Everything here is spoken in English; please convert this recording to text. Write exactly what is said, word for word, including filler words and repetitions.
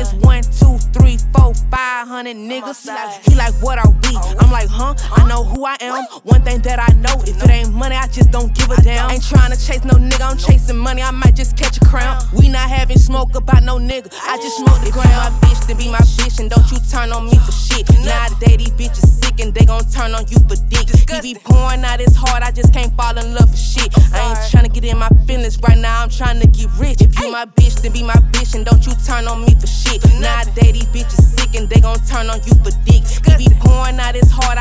it's one, two, three, four, five hundred niggas. He like, he like, what are we? I'm like, huh? I know who I am. One thing that I know, if it ain't money, I just don't give a damn. Ain't tryna chase no nigga, I'm chasing money. I might just catch a crown. We not having smoke about no nigga. I just smoke the ground. If you my bitch, then be my bitch, and don't you turn on me for shit. Nowadays these bitches sick and they gon' turn on you for dick. He be pouring out his heart, I just can't fall in love for shit. I ain't tryna get in my feelings right now, I'm tryna get rich. If you my bitch, then be my bitch, and don't you turn on me for shit. Nowadays these bitches sick and they gon' turn on you for dick. He be pouring out his heart, I